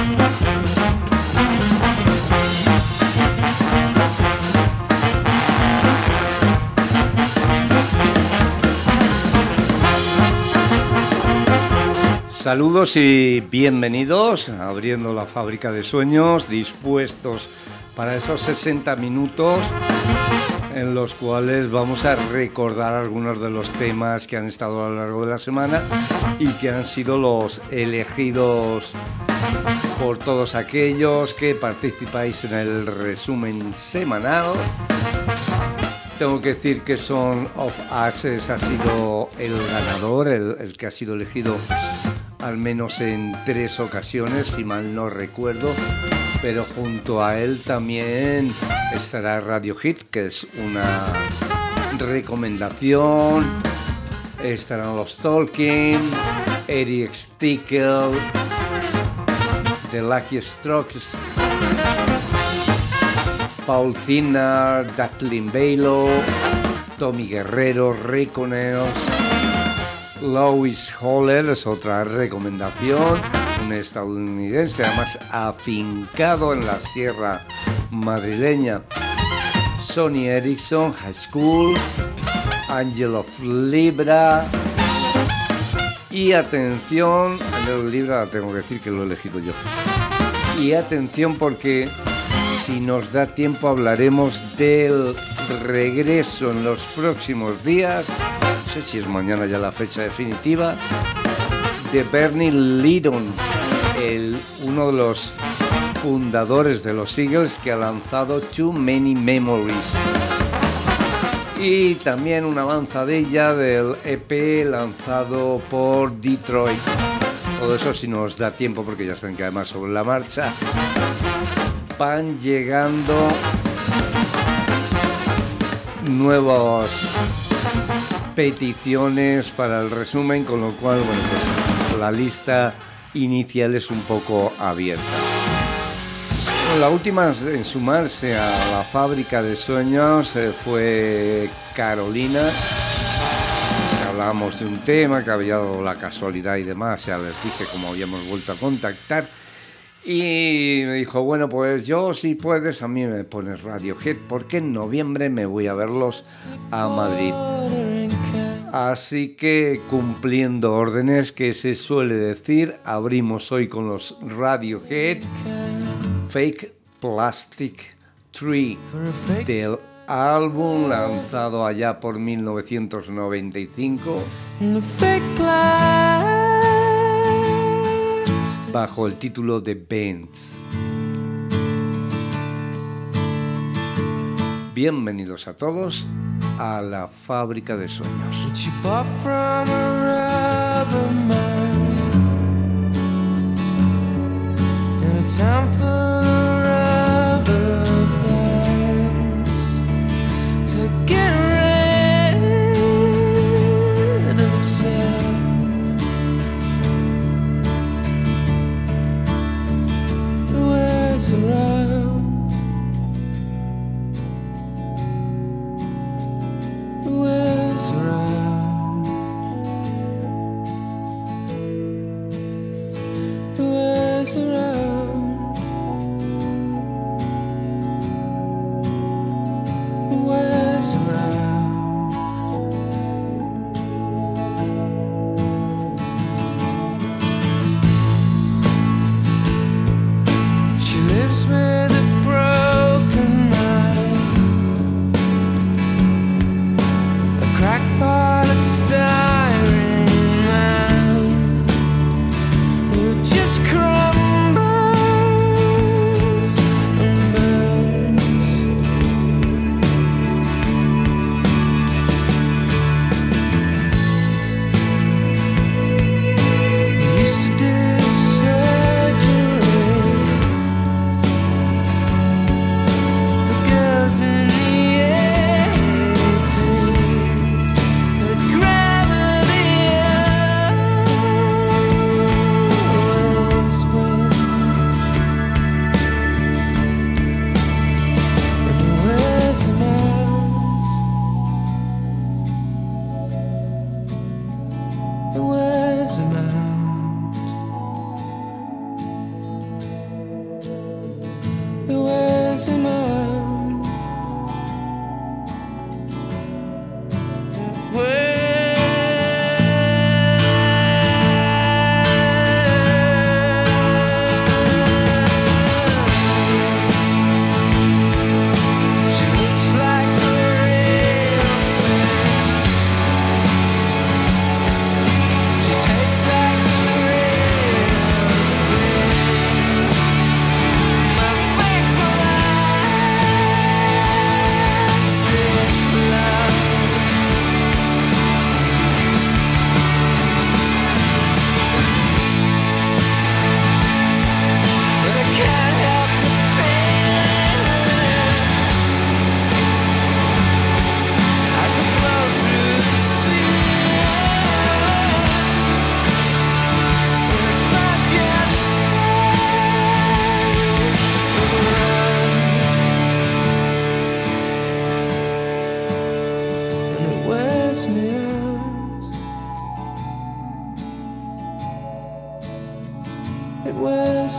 Saludos y bienvenidos, abriendo la fábrica de sueños, dispuestos para esos 60 minutos en los cuales vamos a recordar algunos de los temas que han estado a lo largo de la semana y que han sido los elegidos por todos aquellos que participáis en el resumen semanal. Tengo que decir que Song of Ashes ha sido el ganador, el que ha sido elegido al menos en 3 ocasiones, si mal no recuerdo, pero junto a él también estará Radio Hit, que es una recomendación, estarán los Tolkien, Eric Stickel, The Lucky Strokes, Paul Zinnar, Kathleen Bailo, Tommy Guerrero, Reconeos, Lois Holler es otra recomendación, un estadounidense además afincado en la sierra madrileña, Sonny Erickson, High School, Angel of Libra y atención, Angel of Libra tengo que decir que lo he elegido yo, y atención porque si nos da tiempo hablaremos del regreso en los próximos días, no sé si es mañana ya la fecha definitiva, de Bernie Leadon, uno de los fundadores de los Eagles que ha lanzado Too Many Memories. Y también una avanzadilla del EP lanzado por Detroit. Todo eso si nos da tiempo, porque ya saben que además sobre la marcha van llegando nuevas peticiones para el resumen, con lo cual, bueno, pues la lista inicial es un poco abierta. Bueno, la última en sumarse a la fábrica de sueños fue Carolina. Hablábamos de un tema que había dado la casualidad y demás, ya les dije cómo habíamos vuelto a contactar. Y me dijo, bueno, pues yo si puedes, a mí me pones Radiohead, porque en noviembre me voy a verlos a Madrid. Así que, cumpliendo órdenes que se suele decir, abrimos hoy con los Radiohead, Fake Plastic Tree, del álbum lanzado allá por 1995. Bajo el título de Bends. Bienvenidos a todos a la fábrica de sueños.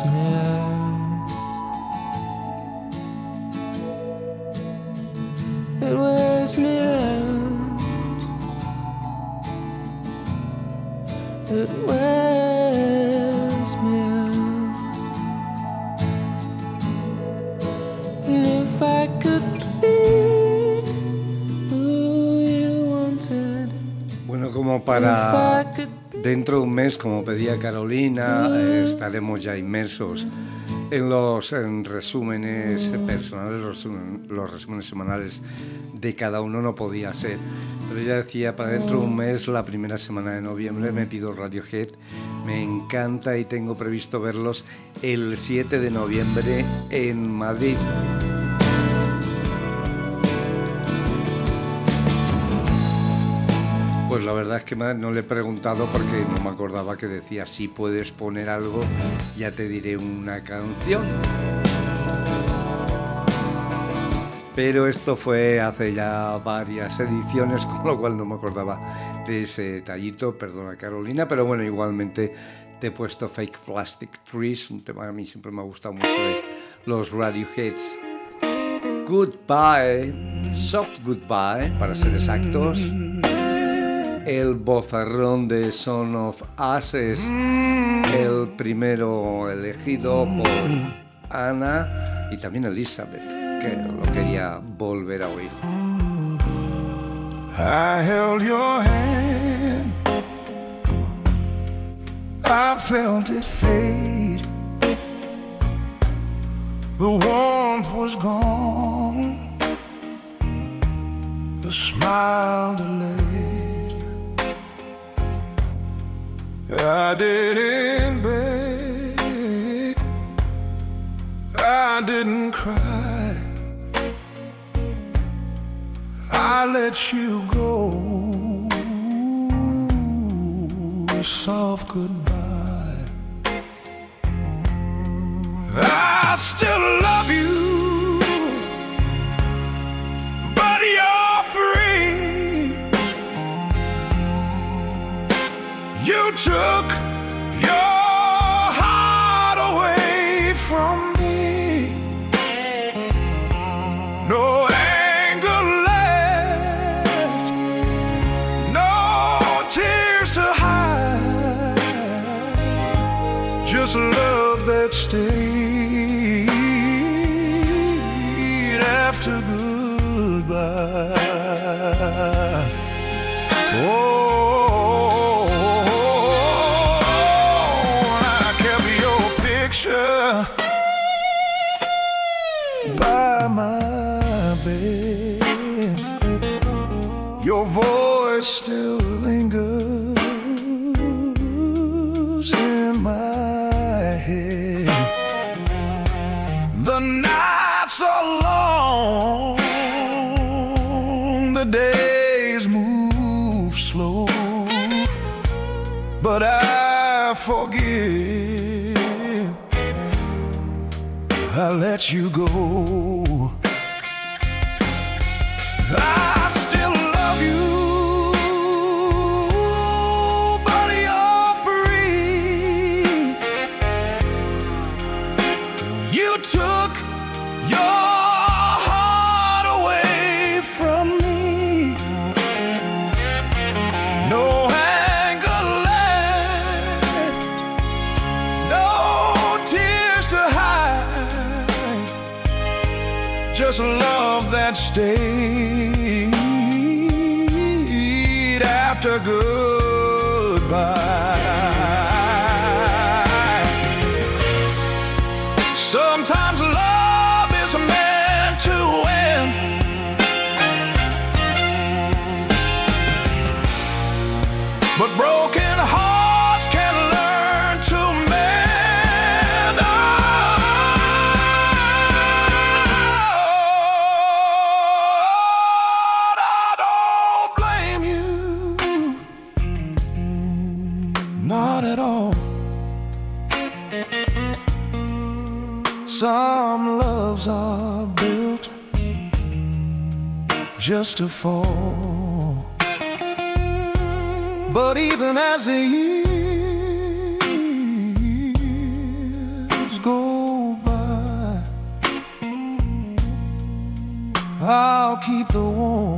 me out. It wears me out. It wears me out. And if I could be who you wanted. Bueno, como para dentro de un mes, como pedía Carolina, estaremos ya inmersos en los resúmenes personales, los resúmenes semanales de cada uno. No podía ser, pero ella decía, para dentro de un mes, la primera semana de noviembre, me pido Radiohead. Me encanta y tengo previsto verlos el 7 de noviembre en Madrid. Pues la verdad es que no le he preguntado porque no me acordaba que decía, si puedes poner algo, ya te diré una canción. Pero esto fue hace ya varias ediciones, con lo cual no me acordaba de ese detallito, perdona Carolina, pero bueno, igualmente te he puesto Fake Plastic Trees, un tema que a mí siempre me ha gustado mucho de los Radioheads. Goodbye, Soft Goodbye, para ser exactos. El bozarrón de Son of Ashes, el primero elegido por Ana y también Elizabeth, que lo quería volver a oír. I held your hand, I felt it fade, the warmth was gone, the smile delayed. I didn't beg, I didn't cry, I let you go, soft goodbye. I still love you, but you're free. You took your heart away from me. No anger left, no tears to hide, just love that stayed after goodbye. By my bed, your voice still lingers in my head. The nights are long, the days move slow, but I forgive. I let you go. I still love you, but you're free. You took your heart away from me. No anger left, no tears to hide, just love that stayed after goodbye. Sometimes love is meant to win, but broken hearts can learn to mend. Not at all. Some loves are built just to fall, but even as the years I'll keep the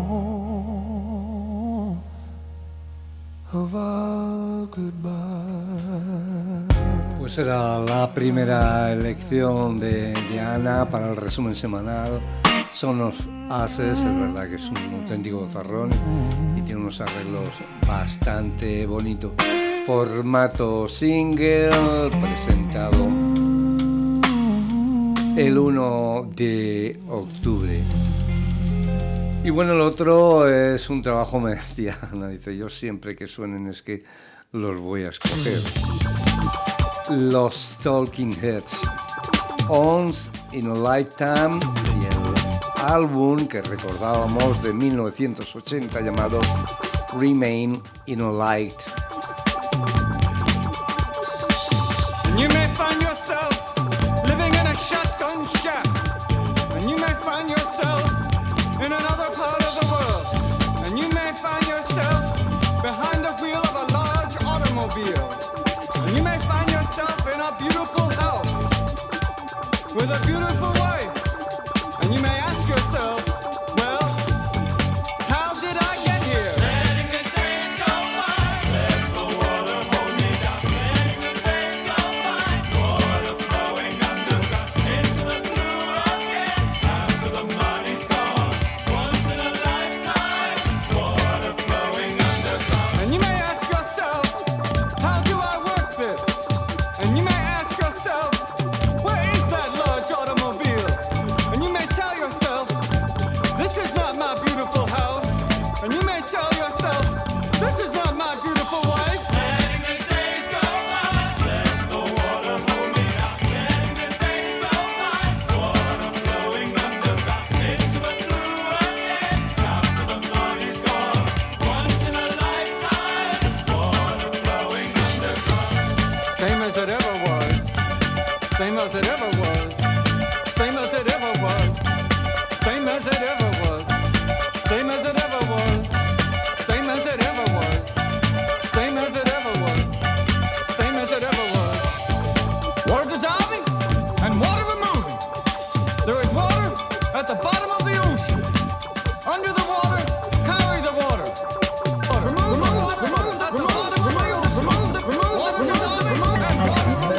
warmth of our goodbye. Pues era la primera elección de Ana para el resumen semanal. Son of Ashes, es verdad que es un auténtico zarrón y tiene unos arreglos bastante bonitos. Formato single, presentado el 1 de octubre. Y bueno, el otro es un trabajo, me decía Ana, dice, yo siempre que suenen es que los voy a escoger. Los Talking Heads, Once in a Lifetime, y el álbum que recordábamos de 1980 llamado Remain in a Light. You may find yourself living in a shotgun shack, and you may find yourself in another part of the world, and you may find yourself behind the wheel of a large automobile, and you may find yourself in a beautiful house with a beautiful wife, and you may ask yourself, well, how did I get here? Letting the days go by, let the water hold me down. Letting the days go by, water flowing underground into the blue again. After the money's gone, once in a lifetime, water flowing underground. And you may ask yourself, how do I work this? And you may ask yourself, where is that large automobile? And you may tell yourself, this is not my beautiful house. And you may tell yourself, this is not my beautiful wife. Letting the days go by, let the water hold me down. Letting the days go by, water flowing underground into the blue again. After the money's gone, once in a lifetime, water flowing underground. Same as it ever was, same as it ever was, same as it ever was, same as it ever was, same as it ever was, same as it ever was, same as it ever was, same as it ever was. Water dissolving and water removing. There is water at the bottom of the ocean. Under the water, carry the water. Remove the water at the bottom of the ocean. Water dissolving and water removing.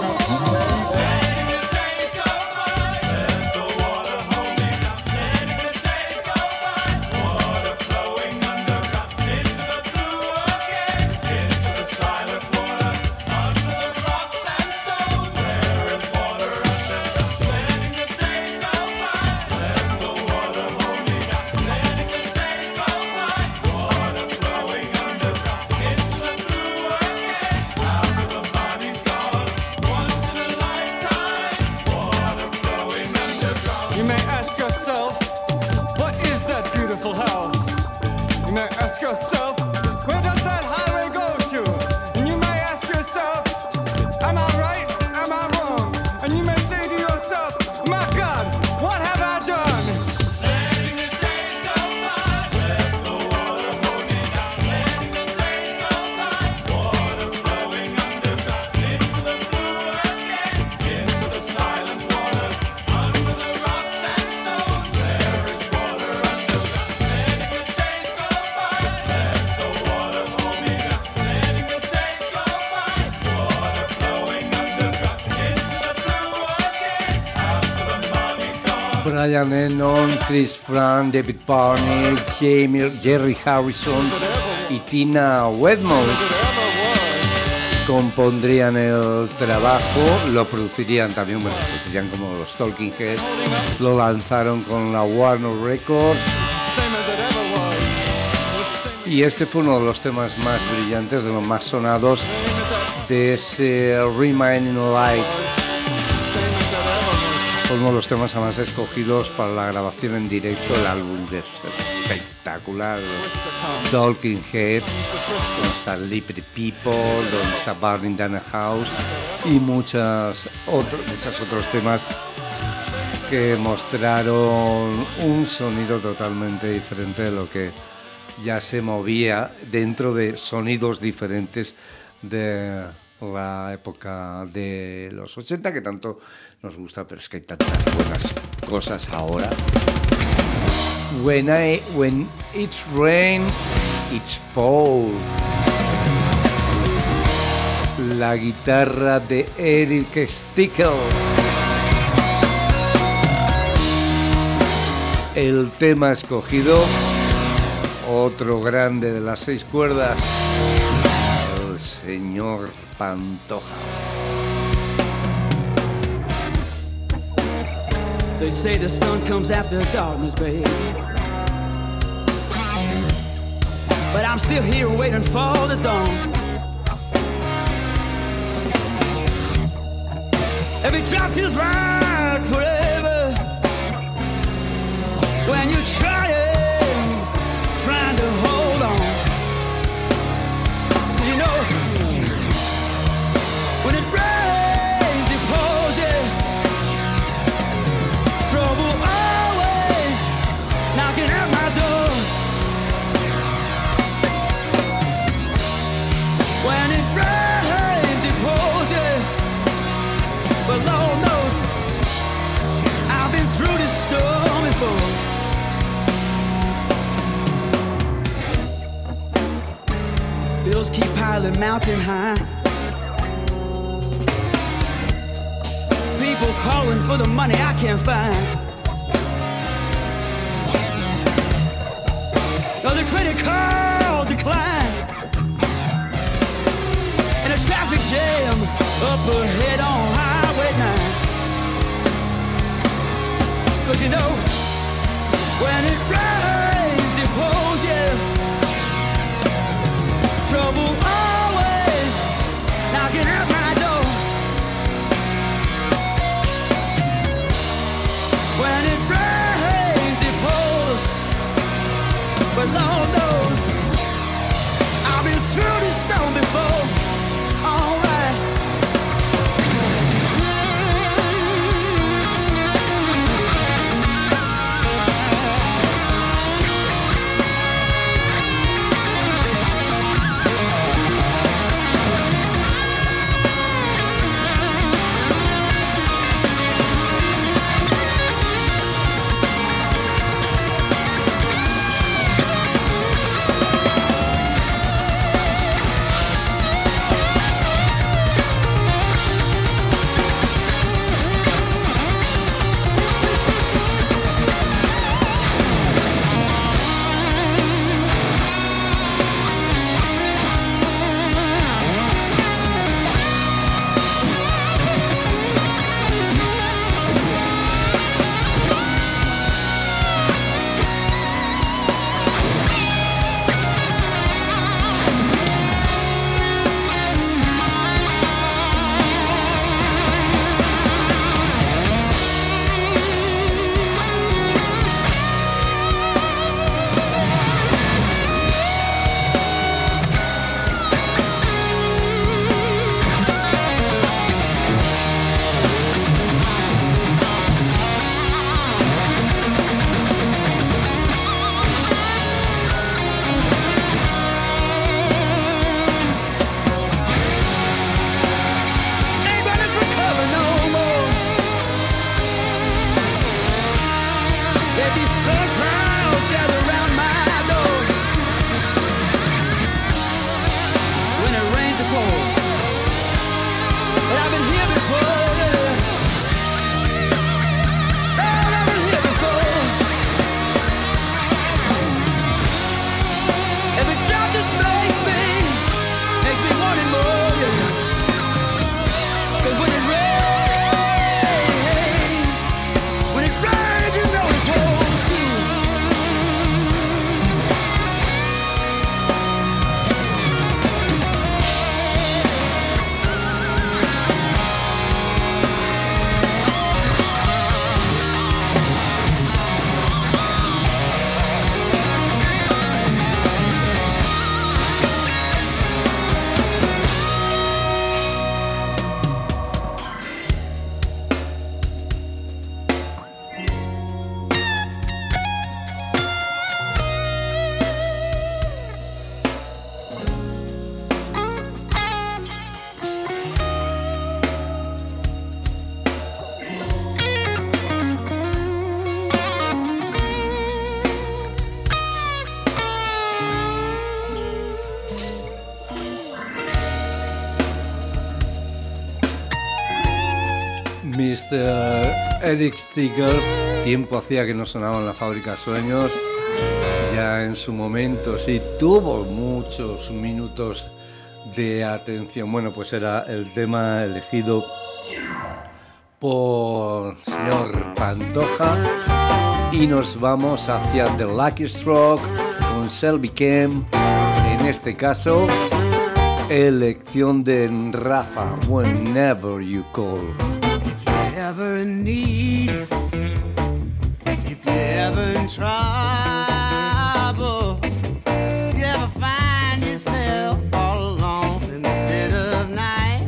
Letting the days go by, let the water hold me down. Letting the days go by, water flowing underground into the blue again, into the silent water, under the rocks and stones. There is water underground. Letting the days go by, let the water hold me down. Letting the days go by, water flowing underground into the blue again. After the body's gone, once in a lifetime, water flowing underground. You may ask yourself, what is that beautiful house? You may ask yourself, where does that highway go to? And you may ask yourself, am I right? Am I wrong? And you may say to yourself, my God, what have I done? Letting the days go by, let the water hold me down. Letting the days go by, water flowing underground into the blue again, into the silent water, under the rocks and stones. There is water underground. Letting the days go by, let the water hold me down. Letting the days go by, water flowing underground into the blue again. After the money's gone. Brian Eno, Chris Frank, David Barney, Jerry Harrison y Tina Wedmouth compondrían el trabajo, lo producirían también, bueno, producirían como los Talking Heads, lo lanzaron con la Warner Records Same as it ever was. y este fue uno de los temas más brillantes, de los más sonados de ese Remain in a Light. Same as it ever was. Fue uno de los temas más escogidos para la grabación en directo. El álbum es espectacular. Talking Heads, donde está Slippery People, donde está Burning Down a House y muchos otros temas que mostraron un sonido totalmente diferente de lo que ya se movía dentro de sonidos diferentes de la época de los 80, que tanto nos gusta, pero es que hay tantas buenas cosas ahora. When it's rain, it's Paul. La guitarra de Eric Stickel. El tema escogido, otro grande de las 6 cuerdas, el señor Pantoja. They say the sun comes after darkness, babe, but I'm still here waiting for the dawn. Every drop feels like forever when you're trying to hold on. You know, when it rains, it pours, yeah. Trouble always knocking at my door. When it rains, it pours, yeah. But Lord knows I've been through this storm before. Bills keep piling mountain high. People calling for the money I can't find. No, the credit card declined. And a traffic jam up ahead on Highway 9. 'Cause you know, when it rains, it pours, yeah. Trouble always knocking at my door. When it rains, it pours. But Lord knows I've been through this storm before. All right. Eric Siegel, tiempo hacía que no sonaba en la Fábrica Sueños, ya en su momento sí tuvo muchos minutos de atención. Bueno, pues era el tema elegido por el señor Pantoja y nos vamos hacia The Lucky Stroke con Selby Kem, en este caso elección de Rafa, Whenever You Call. If you're ever in need, if you're ever in trouble, if you ever find yourself all alone in the dead of night,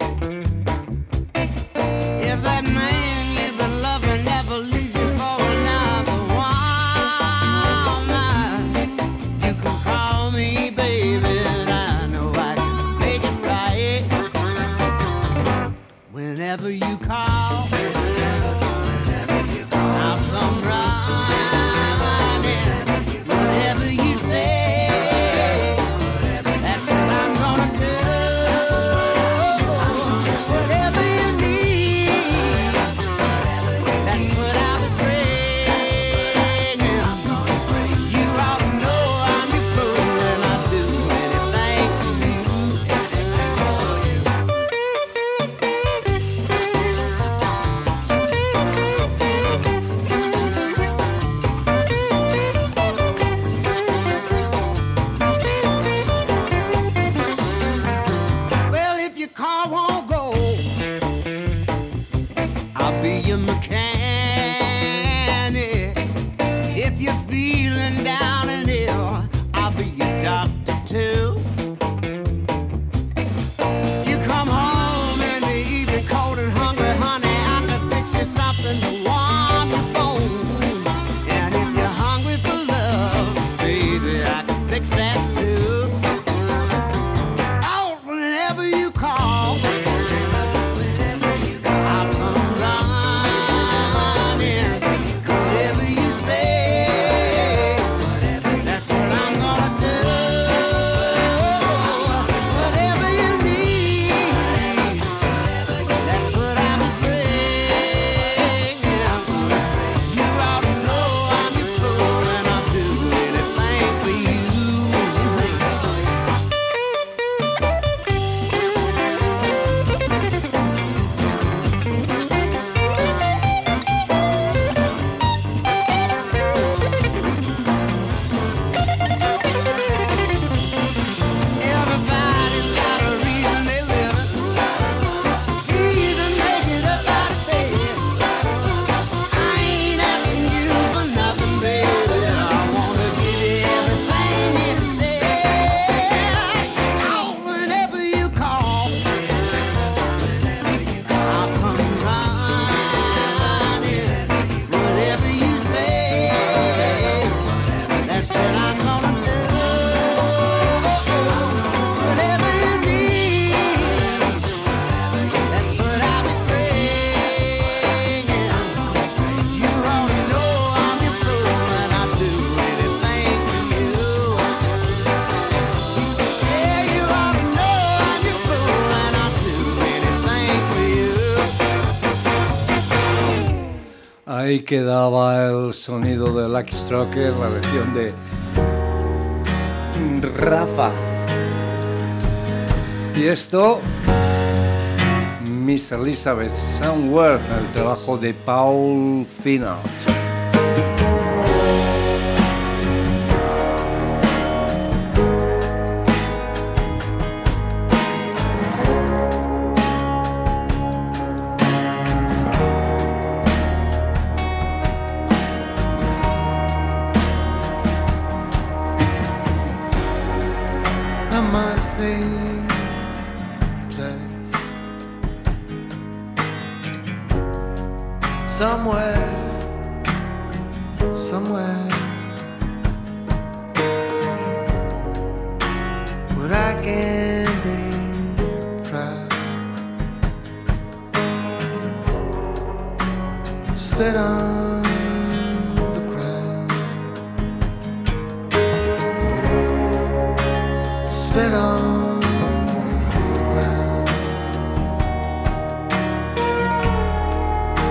if that man you've been loving never leaves you for another woman, you can call me baby and I know I can make it right. Whenever you call, I'll come running. Whatever you say, that's what I'm gonna do. Whatever you need, that's what I'll bring. You ought to know I'm your fool and I'll do anything for you. Well, if your car won't go, I'll be your mechanic. If you're feeling down and ill, I'll be your doctor too. You come home in the evening cold and hungry, honey, I can fix you something to warm your bones. And if you're hungry for love, baby, I can fix that too. Oh, whenever you call, I'll come running. Whatever you say, that's what I'm gonna do. Whatever you need, that's what I'm bringing. You ought to know I'm your fool and I'll do anything for you. Everybody's got a reason they live it. Reason they get up out of bed. I ain't asking you for nothing, baby. I wanna give you everything instead. Oh, whenever you call, I'll come running. Whatever you say, that's what I'm gonna do. Whatever you need, that's what I'll be bringing. You ought to know I'm your fool and I'll do anything for you. Yeah, you ought to know I'm your fool and I'll do anything for you. Ahí quedaba el sonido de Lucky Stroker, la versión de Rafa. Y esto, Miss Elizabeth Somewhere, el trabajo de Paul Thinard. I must leave place somewhere, somewhere where I can be proud. Spit on the ground, spit on the ground.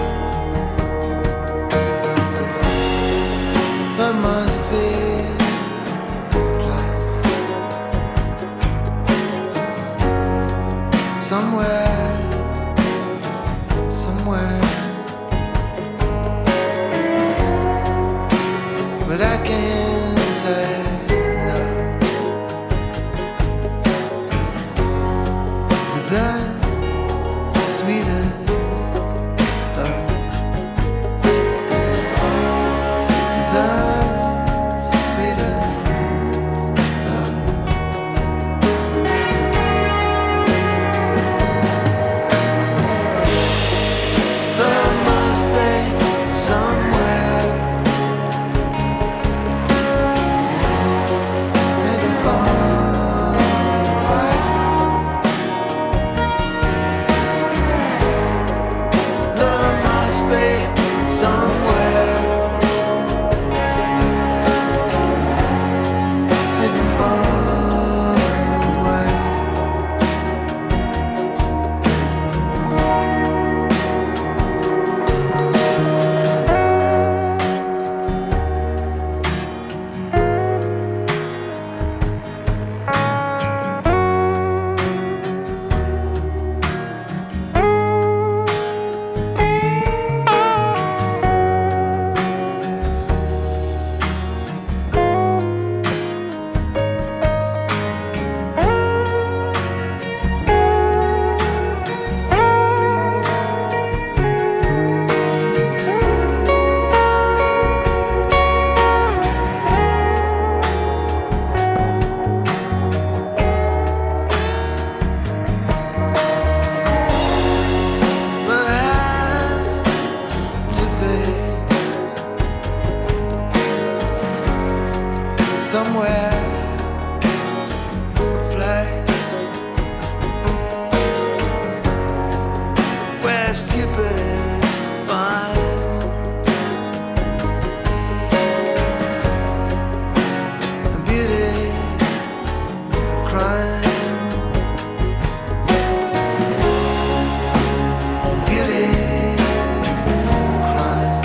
somewhere, somewhere. But I can't say no to that sweetest love, to that sweetest love. There must be somewhere, maybe far away. There must be somewhere, maybe far away. There has to be somewhere, a place where stupid is fine, and beauty a crime, beauty a crime.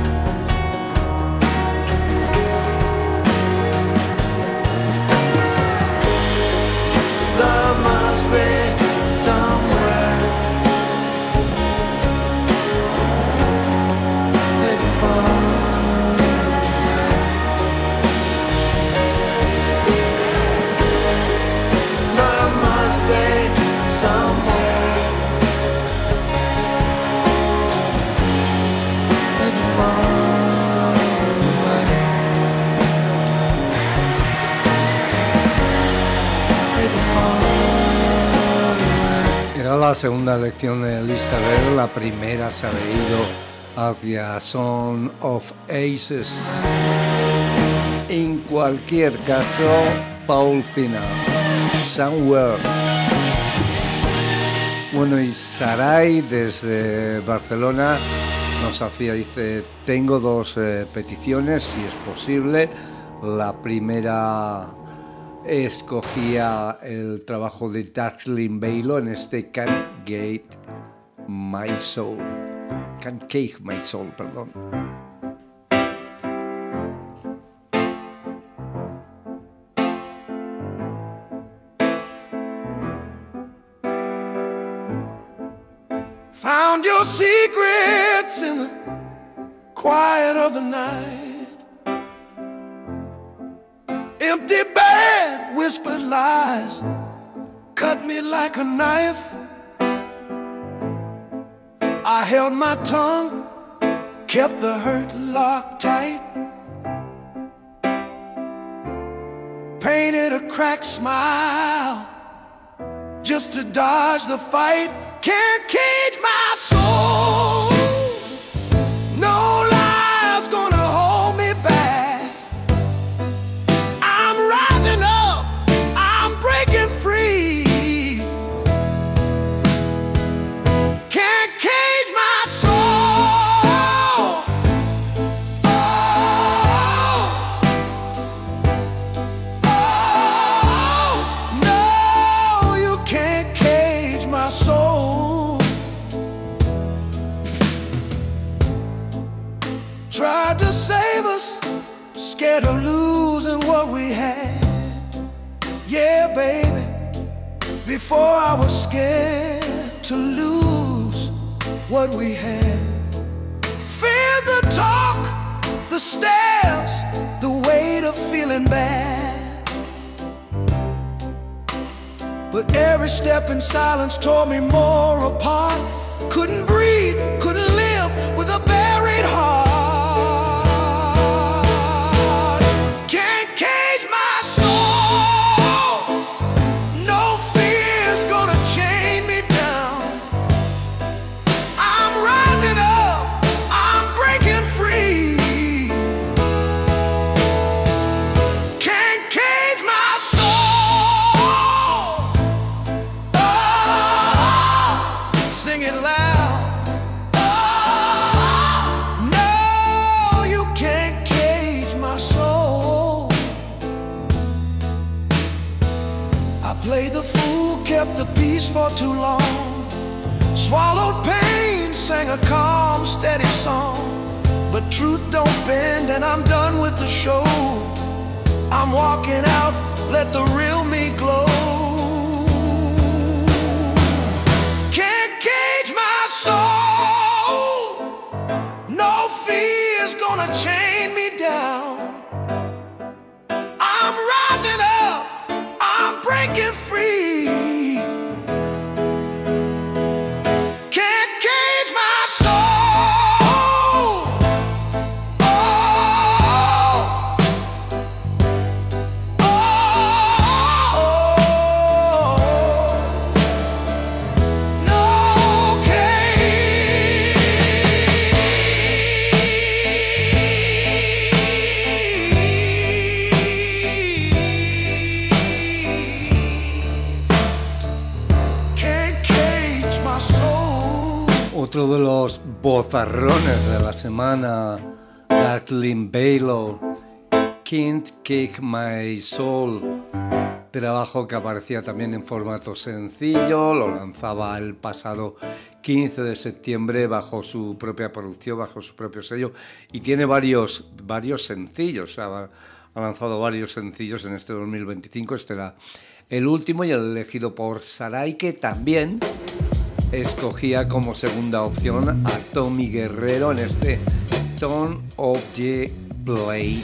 There must be somewhere, maybe far away. There must be somewhere, maybe far away. Maybe far away. Era la segunda lección de Elizabeth, la primera se había ido hacia Song of Aces. En cualquier caso, Paul Fina, Somewhere. Bueno, y Saray desde Barcelona nos hacía, dice, tengo dos peticiones, si es posible. La primera escogía el trabajo de Darlene Bailo en este Can't Cage My Soul, perdón. Found your secrets in the quiet of the night. Empty bed, whispered lies, cut me like a knife. I held my tongue, kept the hurt locked tight. Painted a cracked smile just to dodge the fight. Can't cage my soul. No lie's gonna hold me back. I'm rising up, I'm breaking free. Can't cage my soul. No, you can't cage my soul. Tried to save us, scared of losing what we had. Yeah, baby, before I was scared to lose what we had. Fear the talk, the stares, the weight of feeling bad. But every step in silence tore me more apart. Couldn't breathe, couldn't live with a buried heart. Can't cage my soul. No fear's gonna chain me down. I'm rising up, I'm breaking free. Can't cage my soul. Oh, sing it loud. Oh, no, you can't cage my soul. I played the fool, kept the peace for too long. Swallowed pain, sang a calm, steady song. But truth don't bend and I'm done with the show. I'm walking out, let the real me glow. Can't cage my soul. No fear's gonna chain me down. I'm rising up, I'm breaking free. Can't cage my soul. Oh, no can't cage my soul. Otro de los bozarrones de la semana, Kathleen Bailo, Can't Cage My Soul, trabajo que aparecía también en formato sencillo, lo lanzaba el pasado 15 de septiembre bajo su propia producción, bajo su propio sello, y tiene varios sencillos, ha lanzado varios sencillos en este 2025, este era el último y el elegido por Sarai, que también escogía como segunda opción a Tommy Guerrero en este Tone of the Blade.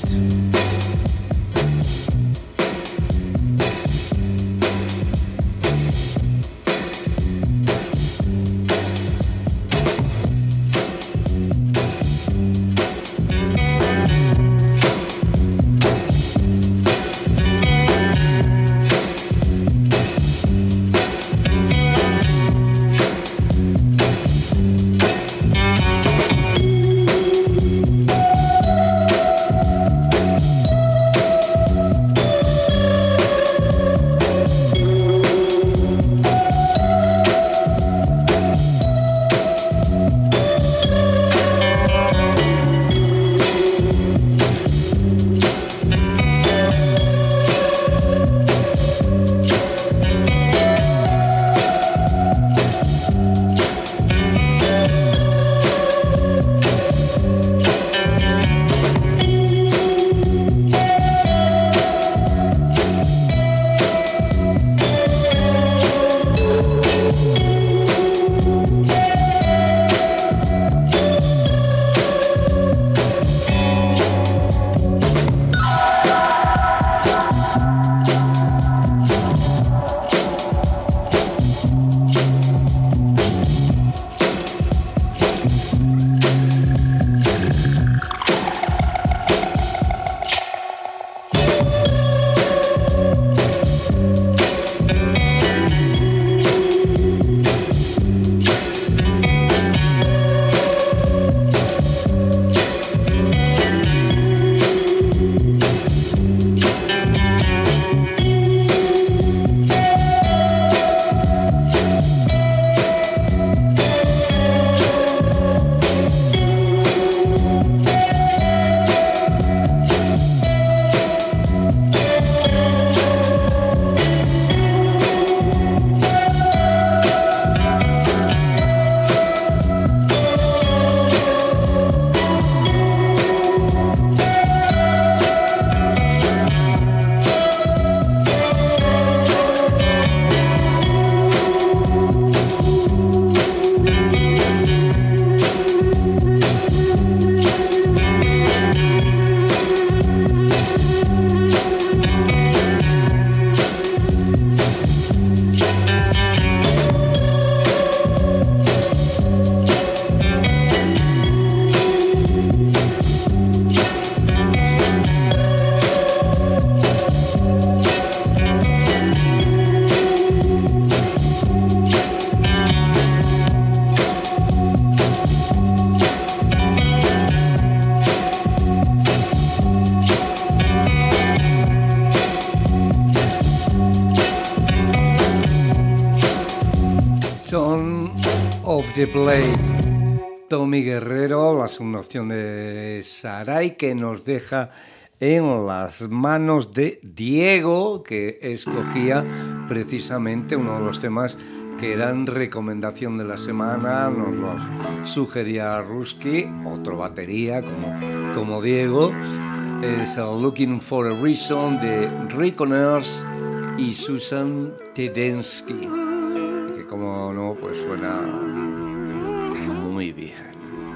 The Blade, Tommy Guerrero, la segunda opción de Sarai, que nos deja en las manos de Diego, que escogía precisamente uno de los temas que eran recomendación de la semana. Nos los sugería Ruski, otro batería como Diego. Es Looking for a Reason de Reckoners y Susan Tedeschi, que como no, pues suena muy bien.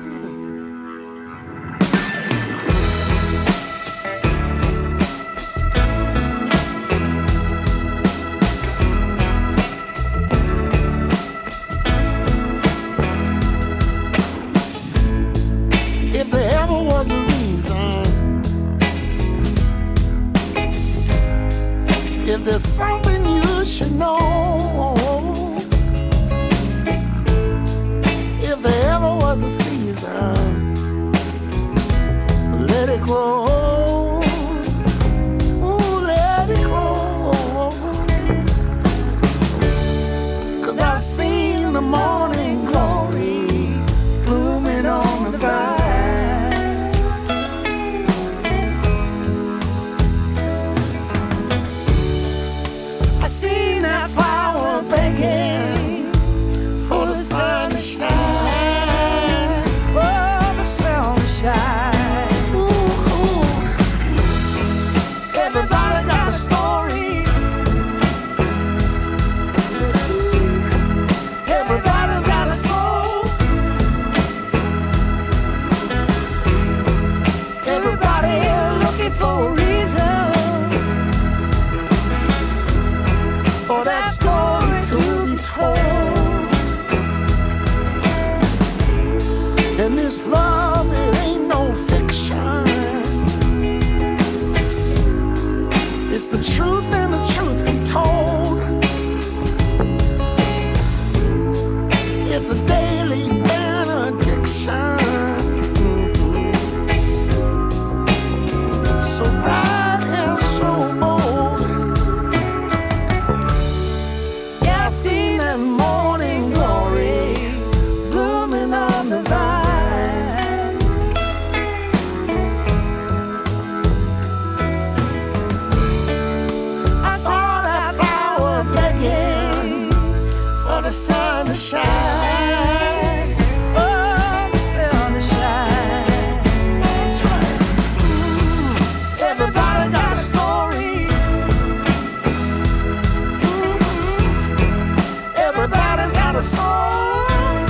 If there ever was a reason, if there's something you should know, if there ever was a season, let it grow, ooh, let it grow. 'Cause I've seen the morning glory blooming on the vine. I seen that flower begging for the sun to shine. Oh, the sun to shine. Ooh, ooh. Everybody got a story. Everybody's got a soul. Everybody looking for a reason for that story to be told. And this love, it ain't no fiction. It's the truth and the truth be told. It's a daily benediction. So bright and so bold. Yeah, I seen that morning glory blooming on the vine. I saw that flower begging for the sun to shine. Oh, the sun to shine. That's right. Everybody got a story. Everybody's got a soul.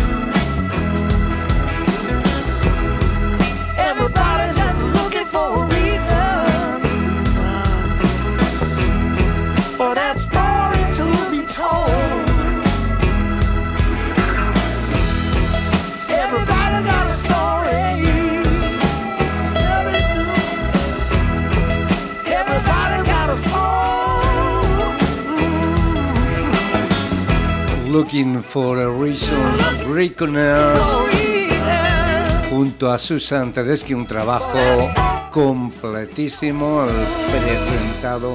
Everybody's just looking for a reason for that story to be told. Everybody's got a story. Yeah, they do. Everybody's got a soul. Looking for a Reason, Reckoners, junto a Susan Tedeschi, un trabajo completísimo, presentado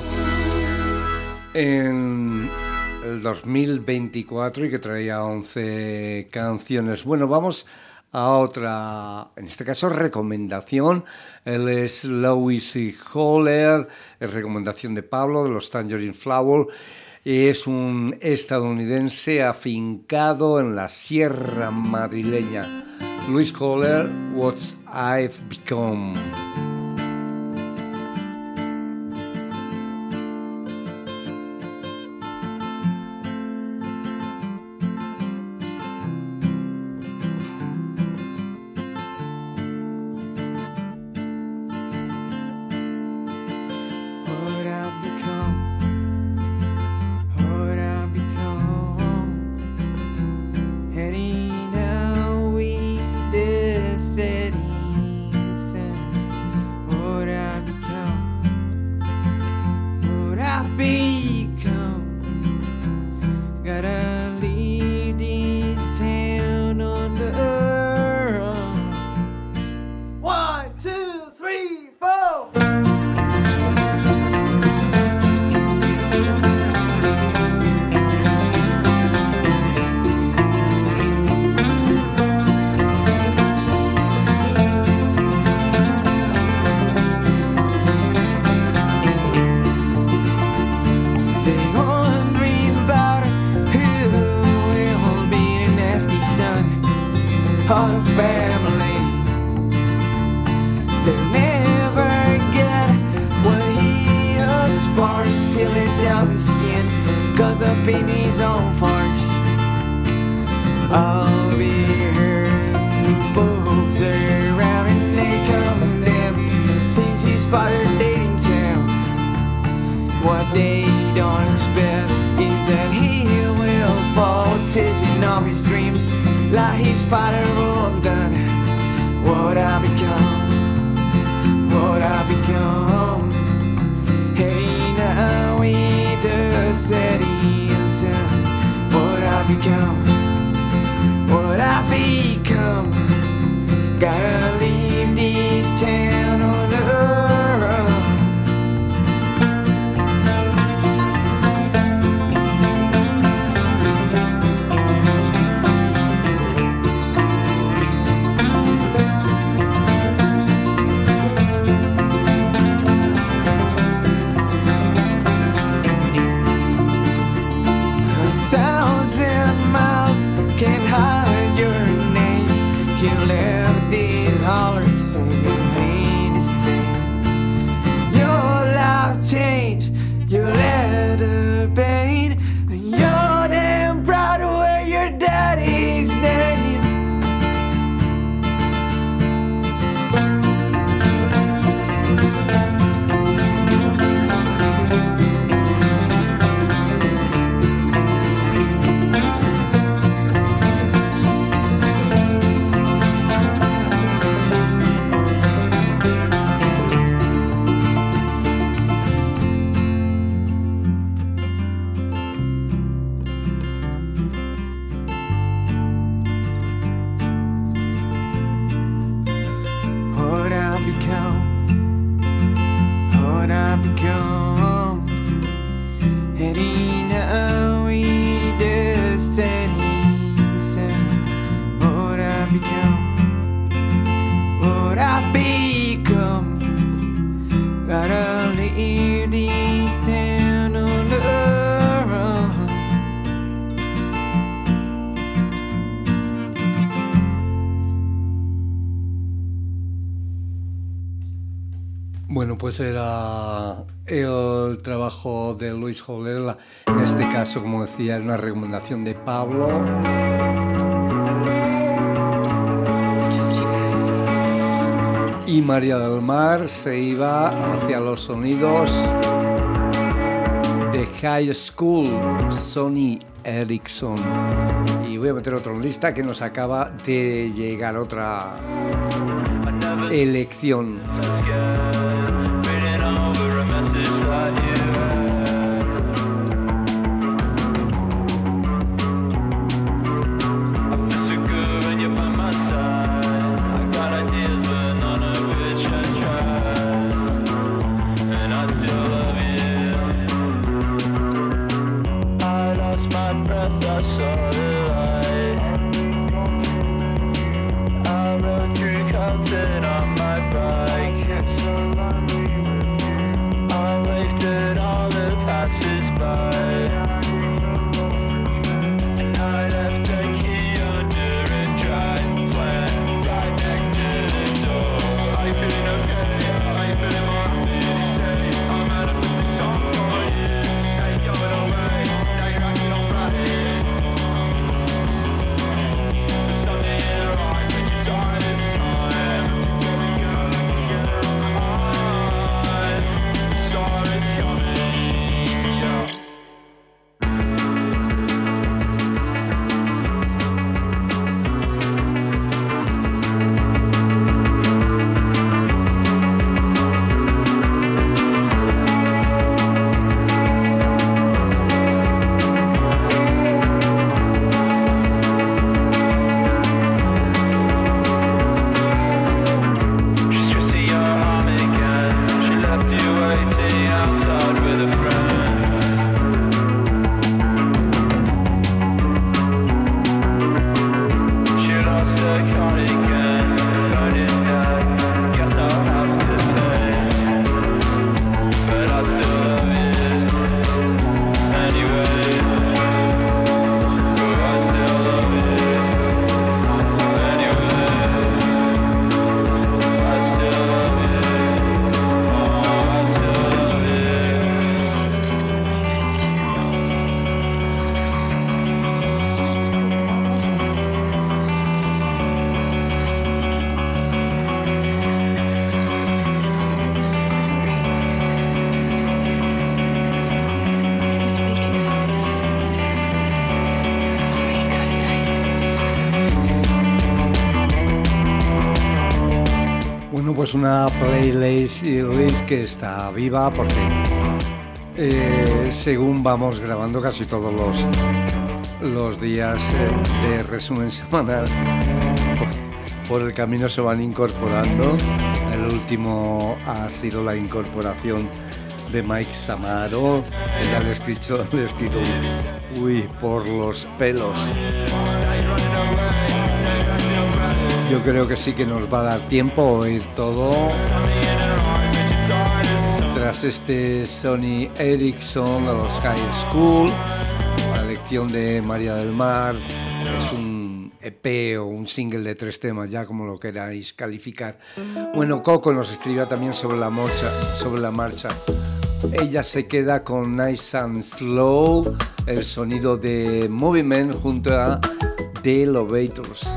en el 2024 y que traía 11 canciones. Bueno, vamos a otra, en este caso, recomendación. Él es Louis Holler, es recomendación de Pablo, de los Tangerine Flower. Es un estadounidense afincado en la sierra madrileña. Louis Holler, What I've Become. What I've become, what I've become. And now we descending sin. They'll never get what he aspires till it down his skin, got the pennies on farce. I'll be hearing folks around and they condemn since his father dating town. What they don't expect is that he will fall, chasing all his dreams like his father won't done. What I become, what I become, heading away the setting sun. What I become, what I become, gotta leave this town on the run. Can't hide your name. You left these hollers and you ain't the same. Your life changed, you let the pain, and you're damn proud to wear your daddy's name. Bueno, pues era el trabajo de Luis Joler, en este caso, como decía, es una recomendación de Pablo. Y María del Mar se iba hacia los sonidos de High School, Sony Ericsson. Y voy a meter otro en lista que nos acaba de llegar otra elección. Bueno, pues una playlist que está viva porque según vamos grabando casi todos los días de resumen semanal, por el camino se van incorporando. El último ha sido la incorporación de Mike Samaro, que ya le he escrito uy, por los pelos. Yo creo que sí que nos va a dar tiempo a oír todo. Tras este Sony Ericsson de los High School, la lección de María del Mar, es un EP o un single de 3 temas, ya como lo queráis calificar. Bueno, Coco nos escribía también sobre la marcha. Ella se queda con Nice and Slow, el sonido de Movement junto a The Elevators.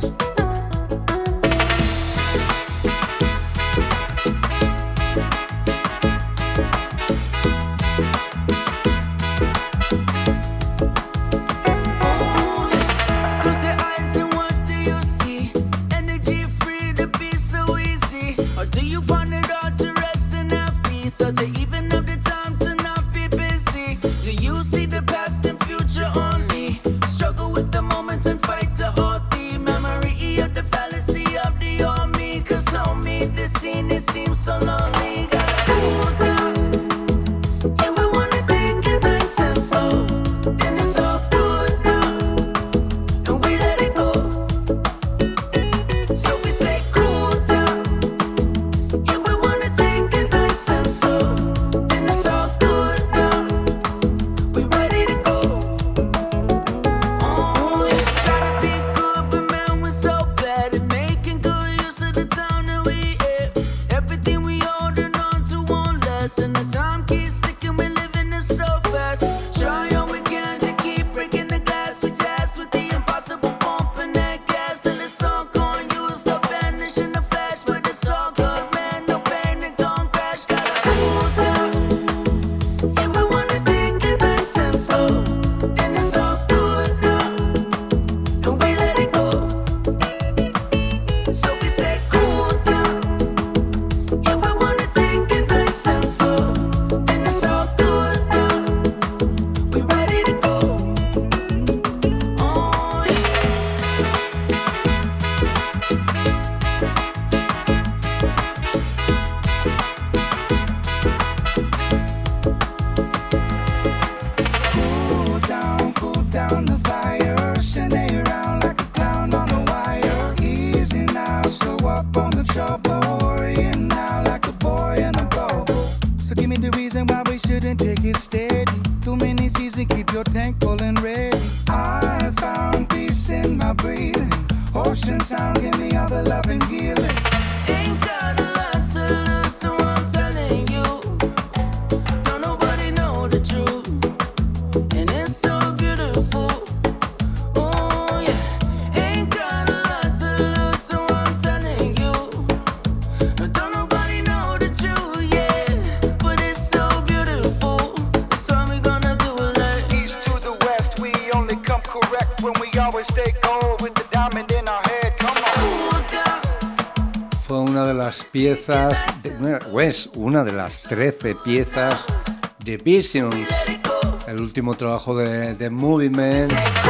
Es una de las 13 piezas de Visions, el último trabajo de Movement,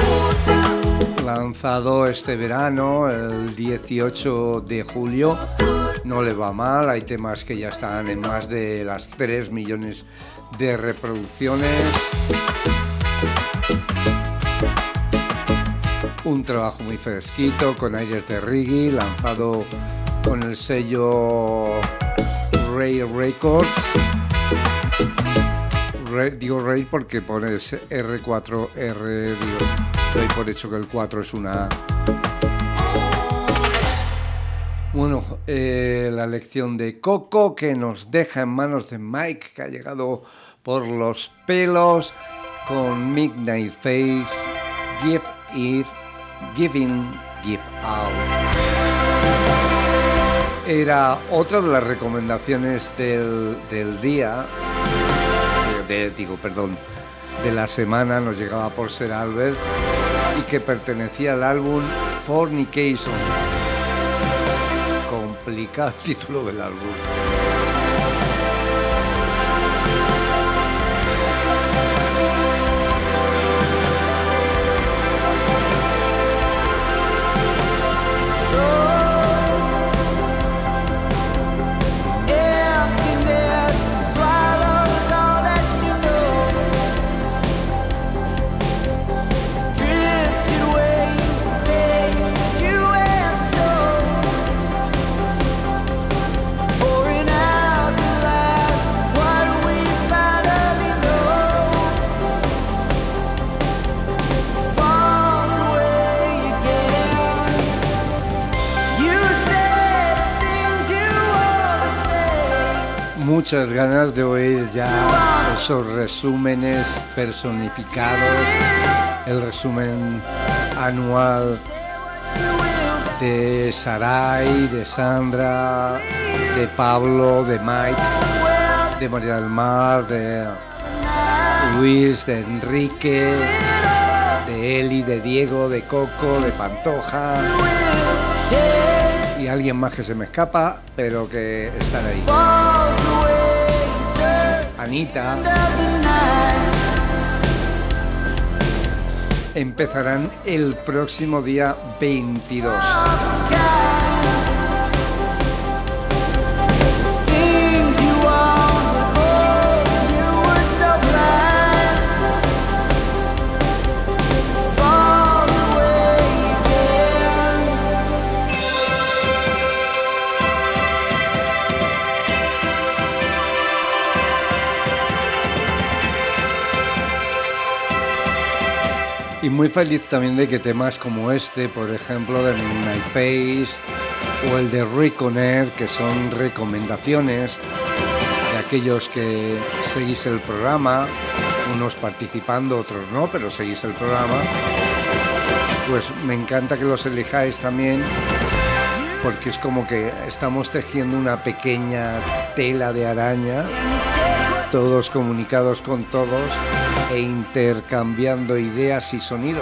lanzado este verano, el 18 de julio. No le va mal, hay temas que ya están en más de las 3 millones de reproducciones. Un trabajo muy fresquito, con aires de reggae, lanzado con el sello Ray Records. Digo Ray porque pones R4R, doy por hecho que el 4 es una A. Bueno, la lección de Coco que nos deja en manos de Mike, que ha llegado por los pelos, con Midnight Face, Give It, Give In, Give Out. Era otra de las recomendaciones del día, de la semana, nos llegaba por Sir Albert y que pertenecía al álbum Fornication, con aplica al título del álbum. Muchas ganas de oír ya esos resúmenes personificados, el resumen anual de Sarai, de Sandra, de Pablo, de Mike, de María del Mar, de Luis, de Enrique, de Eli, de Diego, de Coco, de Pantoja y alguien más que se me escapa, pero que están ahí. Anita. Empezarán el próximo día 22. Y muy feliz también de que temas como este, por ejemplo, de Midnight Face o el de Reconer, que son recomendaciones de aquellos que seguís el programa, unos participando, otros no, pero seguís el programa, pues me encanta que los elijáis también, porque es como que estamos tejiendo una pequeña tela de araña, todos comunicados con todos e intercambiando ideas y sonidos.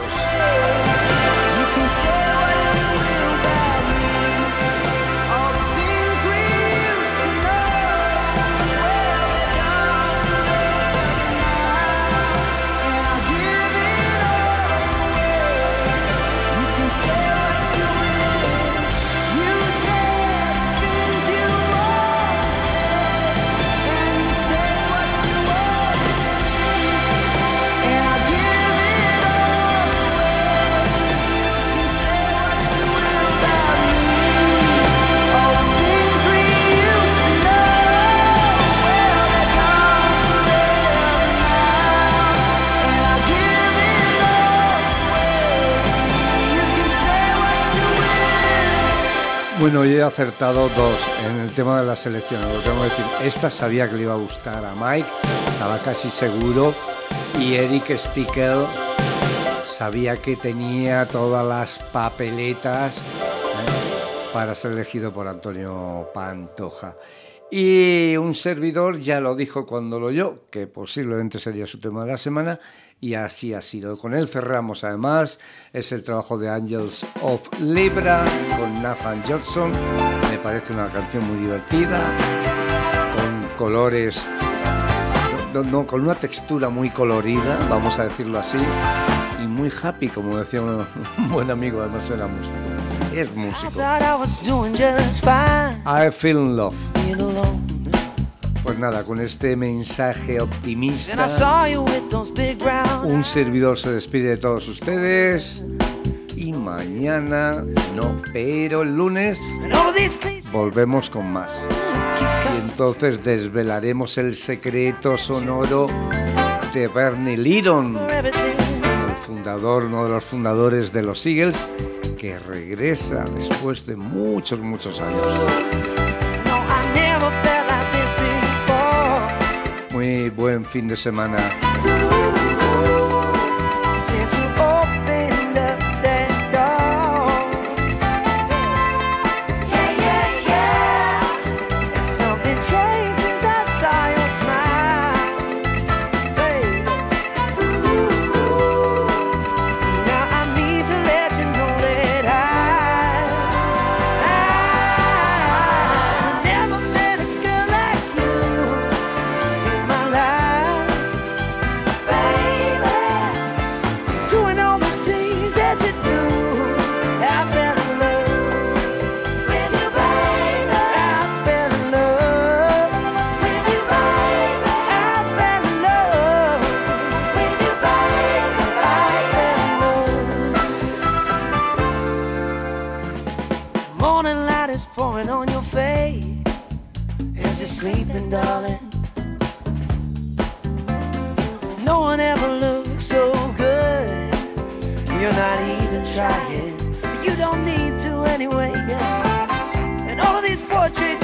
Bueno, yo he acertado dos en el tema de las selecciones, lo tengo que decir. Esta sabía que le iba a gustar a Mike, estaba casi seguro, y Eric Stickel sabía que tenía todas las papeletas para ser elegido por Antonio Pantoja. Y un servidor ya lo dijo cuando lo oyó, que posiblemente sería su tema de la semana, y así ha sido. Con él cerramos además, es el trabajo de Angels of Libra con Nathan Johnson. Me parece una canción muy divertida, con colores, con una textura muy colorida, vamos a decirlo así, y muy happy, como decía un buen amigo, además era músico. Es músico. I Feel in Love. Pues nada, con este mensaje optimista, un servidor se despide de todos ustedes y mañana, no, pero el lunes volvemos con más. Y entonces desvelaremos el secreto sonoro de Bernie Leadon, el fundador, uno de los fundadores de los Eagles, que regresa después de muchos años. Muy buen fin de semana. sleeping, darling. No one ever looks so good. You're not even trying. You don't need to anyway. And all of these portraits